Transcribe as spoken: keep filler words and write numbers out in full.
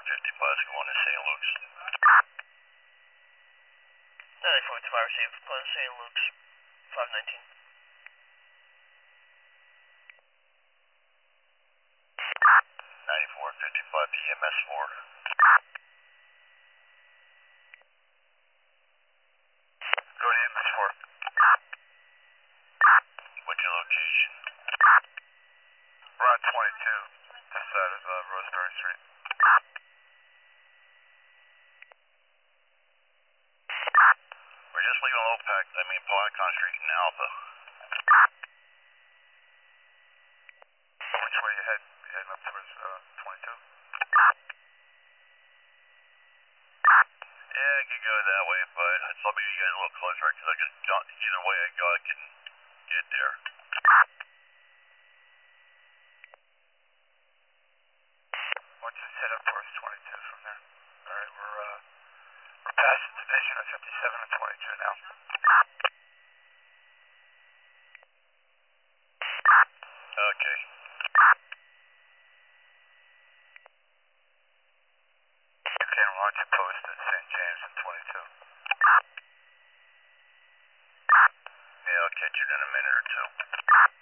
fifty-five, going to Saint Luke's. ninety-four fifty-five, receive, plan Saint Luke's, five nineteen. ninety-four fifty-five, E M S four. Go to E M S four. What's your location? Route twenty-two, this side of uh, Roseberry Street. We're just leaving Lopac, I mean Polycon Street in Alpha. Which way you head? You heading up towards uh, twenty-two? Yeah, I could go that way, but I thought maybe you guys a little closer, because I can, either way I go, I can get there. Why don't you just head up towards twenty-two from there? Alright, we're, uh, we're past the division of fifty-seven and twenty-two now. Okay. You can launch a post at Saint James and twenty-two. Yeah, I'll catch you in a minute or two.